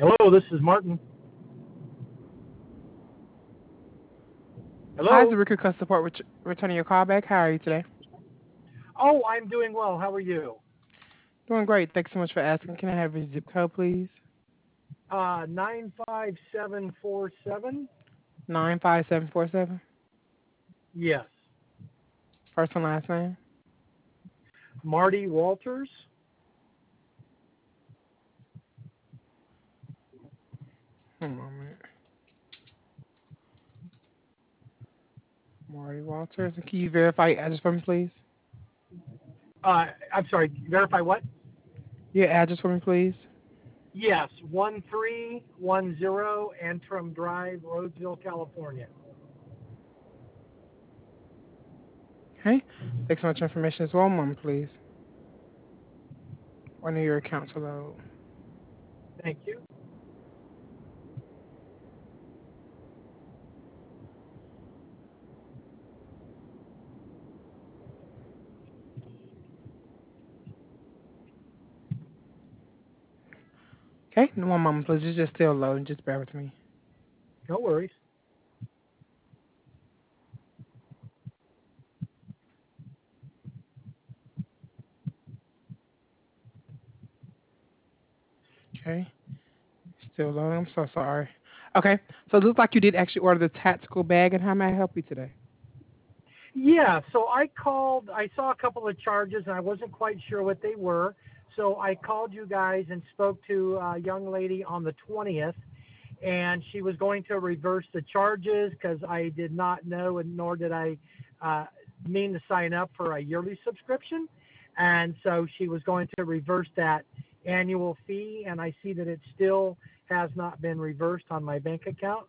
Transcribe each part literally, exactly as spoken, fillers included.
Hello, this is Martin. Hi, this Hello. is Ricky Customer Support. Ret- returning your call back. How are you today? Oh, I'm doing well. How are you? Doing great. Thanks so much for asking. Can I have your zip code, please? Uh, nine five seven four seven. Nine five seven four seven. Yes. First and last name. Marty Walters. One moment. Marty Walters. And can you verify your address for me, please? Uh, I'm sorry. Verify what? Your address for me, please. Yes, one three one zero Antrim Drive, Roseville, California. Okay. Thanks so much for information as well. One moment, please. When are your accounts to load? Thank you. Okay. One moment, please. It's just still loading. Just bear with me. No worries. Okay. Still loading. I'm so sorry. Okay. So it looks like you did actually order the tactical bag, and how may I help you today? Yeah, so I called, I saw a couple of charges and I wasn't quite sure what they were. So I called you guys and spoke to a young lady on the twentieth, and she was going to reverse the charges because I did not know and nor did I uh, mean to sign up for a yearly subscription. And so she was going to reverse that annual fee, and I see that it still has not been reversed on my bank account.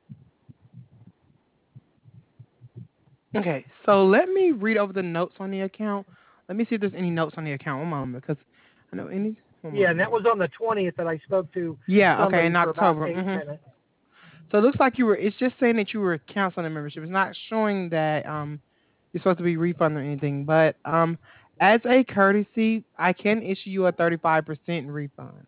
Okay, so let me read over the notes on the account. Let me see if there's any notes on the account. One moment, because I know any. One Yeah, and that moment. was on the twentieth that I spoke to Yeah. Okay. In somebody for about October. eight Mhm. minutes. So it looks like you were. It's just saying that you were canceling the membership. It's not showing that um you're supposed to be refunded or anything. But um, as a courtesy, I can issue you a thirty-five percent refund.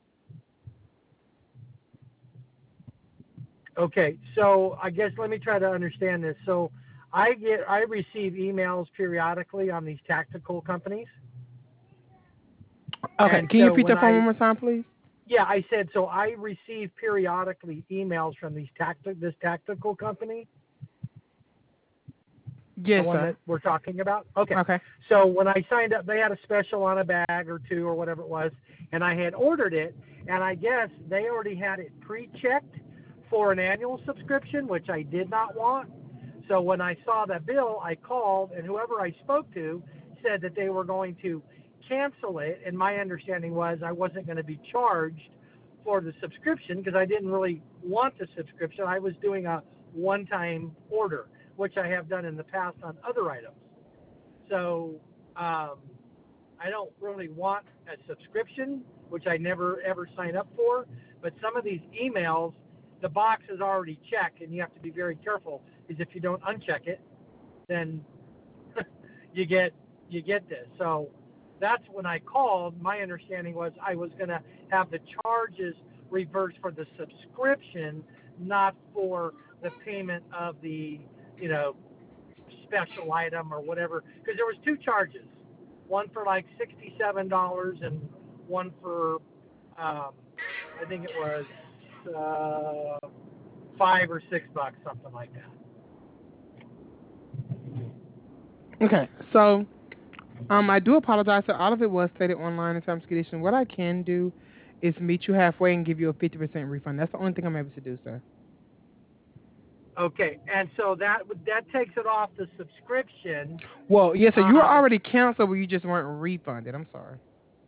Okay, so I guess let me try to understand this. So I get I receive emails periodically on these tactical companies, Okay. and Can you so repeat when that phone I one more time, please? yeah I said so I receive periodically emails from these tactic this tactical company, the Yes, one that sir. we're talking about. Okay, Okay. so when I signed up, they had a special on a bag or two or whatever it was, and I had ordered it, and I guess they already had it pre-checked for an annual subscription, which I did not want. So when I saw that bill, I called, and whoever I spoke to said that they were going to cancel it, and my understanding was I wasn't going to be charged for the subscription because I didn't really want the subscription. I was doing a one-time order, which I have done in the past on other items. So um, I don't really want a subscription, which I never ever sign up for. But some of these emails, the box is already checked, and you have to be very careful. Because if you don't uncheck it, then you get you get this. So that's when I called. My understanding was I was going to have the charges reversed for the subscription, not for the payment of the you know special item or whatever, because there was two charges, one for like sixty-seven dollars and one for um, I think it was uh, five or six bucks, something like that. Okay. So Um, I do apologize. So all of it was stated online in terms and conditions. What I can do is meet you halfway and give you a fifty percent refund. That's the only thing I'm able to do, sir. Okay, and so that that takes it off the subscription. Well, yes, sir. You were Um, already canceled, but you just weren't refunded. I'm sorry.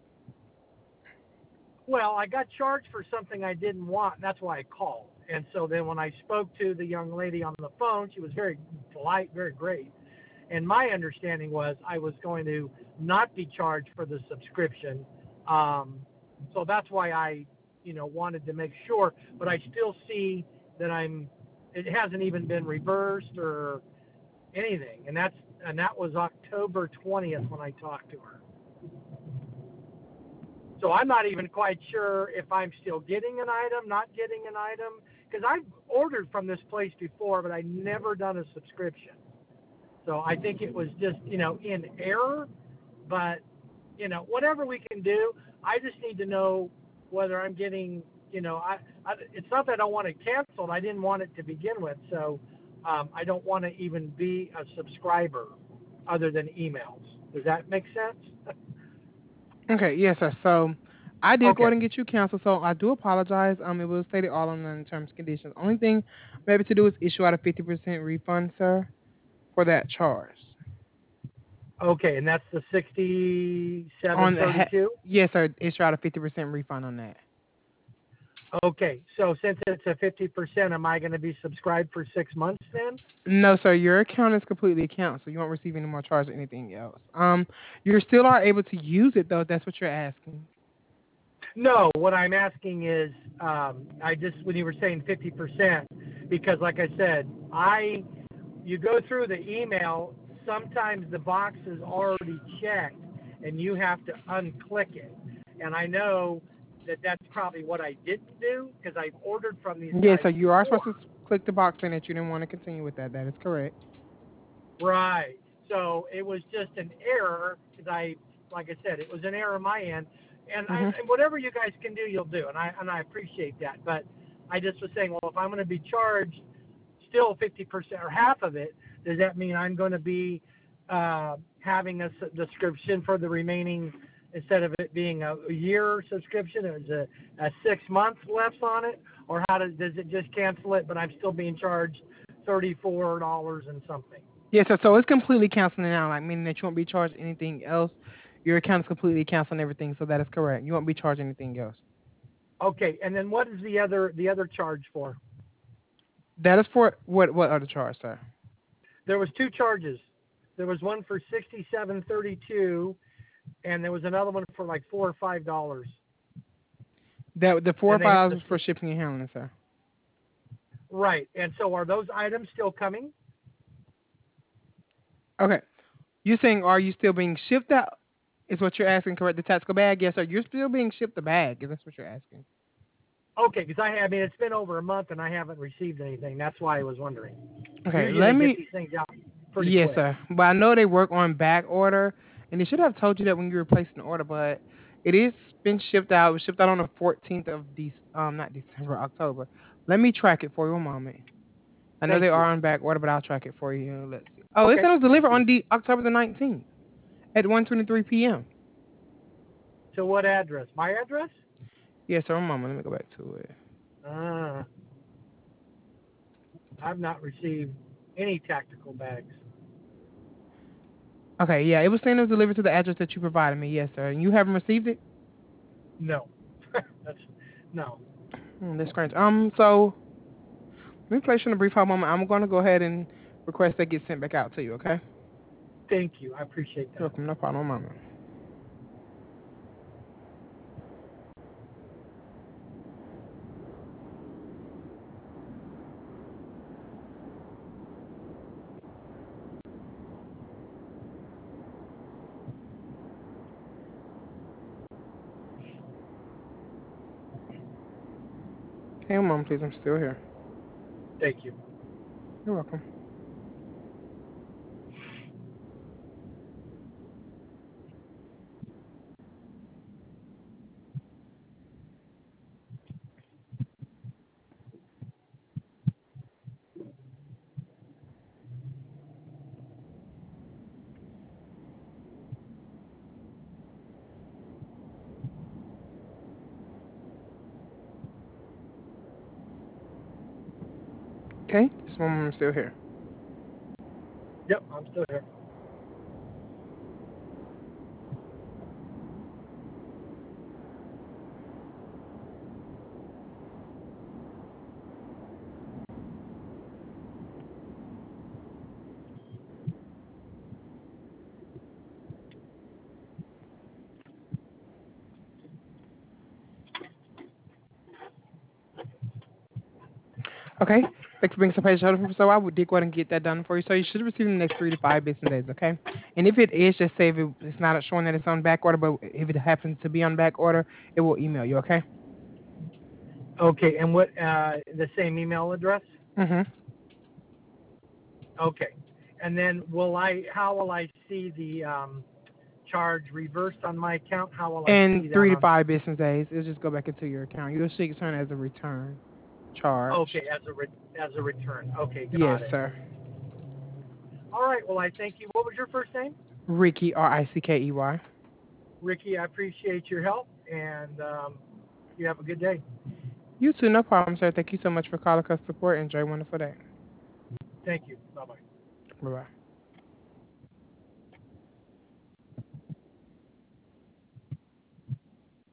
well, I got charged for something I didn't want, and that's why I called. And so then when I spoke to the young lady on the phone, she was very polite, very great. And my understanding was I was going to not be charged for the subscription. Um, so that's why I, you know, wanted to make sure. But I still see that I'm. It hasn't even been reversed or anything, and that's and that was October twentieth when I talked to her. So I'm not even quite sure if I'm still getting an item, not getting an item, because I've ordered from this place before, but I never done a subscription. So I think it was just, you know, in error, but, you know, whatever we can do, I just need to know whether I'm getting, you know, I, I it's not that I don't want it canceled. I didn't want it to begin with, so um, I don't want to even be a subscriber other than emails. Does that make sense? Okay, yes, sir. So I did go Okay. ahead and get you canceled, so I do apologize. Um, it was stated all on the terms and conditions. Only thing I'm able to do is issue out a fifty percent refund, sir, for that charge. Okay, and that's the sixty-seven On the ha- thirty-two. yes, sir, issue out a fifty percent refund on that. Okay, so since it's a fifty percent, am I going to be subscribed for six months then? No, sir, your account is completely canceled, so you won't receive any more charge or anything else. Um, you still are able to use it though. If that's what you're asking. No, what I'm asking is, um, I just when you were saying fifty percent, because like I said, I you go through the email, sometimes the box is already checked, and you have to unclick it. And I know that that's probably what I didn't do because I've ordered from these Yes, guys so you are supposed before. to click the box saying that you didn't want to continue with that. That is correct. Right. So it was just an error because I, like I said, it was an error on my end, and, I, Mhm. and whatever you guys can do, you'll do, and I and I appreciate that. But I just was saying, well, if I'm going to be charged still fifty percent or half of it, does that mean I'm going to be uh, having a subscription for the remaining? Instead of it being a, a year subscription, there's a, a six months left on it, or how does does it just cancel it? But I'm still being charged thirty-four dollars and something. Yes, sir. So it's completely canceling out, like meaning that you won't be charged anything else. Your account is completely canceling everything, so that is correct. You won't be charged anything else. Okay, and then what is the other the other charge for? That is for what what other charge, sir? There was two charges. There was one for sixty-seven thirty-two, and there was another one for like four or five dollars. That the four or And they five had dollars the was for shipping and handling, sir. right. And so are those items still coming? Okay. You're saying are you still being shipped out? Is what you're asking, correct? The tactical bag? Yes, sir. You're still being shipped the bag, if that's what you're asking. Okay, because I, I mean it's been over a month and I haven't received anything. That's why I was wondering. Okay, Usually let they get me these things out pretty yes, quick. sir. But I know they work on back order, and they should have told you that when you were placing the order. But it is been shipped out. It was shipped out on the fourteenth of Dec um not December, October. Let me track it for you one moment. I know they Thank are you. on back order, but I'll track it for you. Let's see. Oh, it Okay, said it was thank delivered you. on the October the nineteenth at one twenty-three p.m. To what address? My address? Yes, sir. One moment. Let me go back to it. Uh, I've not received any tactical bags. Okay, yeah, it was saying it was delivered to the address that you provided me. Yes, sir. And you haven't received it? No. That's no. Hmm, that's strange. Um, so let me place you in a brief hold moment. I'm going to go ahead and request that get sent back out to you. Okay? Thank you. I appreciate You're that. welcome. No problem. One moment. Okay, one moment, please. I'm still here. Thank you. You're welcome. Okay, just one moment. I'm still here. Yep, I'm still here. Okay. Thanks for being so patient. So I would did go ahead and get that done for you. So you should receive it in the next three to five business days, okay? And if it is, just say if it, it's not showing that it's on back order, but if it happens to be on back order, it will email you, okay? Okay, and what uh, the same email address? Mm-hmm. Okay, and then will I? How will I see the um, charge reversed on my account? How will I In see that three to on? five business days, it'll just go back into your account. You'll see it turn as a return charge. Okay, as a re- as a return. Okay, Yes, got it. sir. All right. Well, I thank you. What was your first name? Ricky, R I C K E Y. Ricky. I appreciate your help, and um, you have a good day. You too, no problem, sir. Thank you so much for calling us support. Enjoy a wonderful day. Thank you. Bye bye. Bye bye.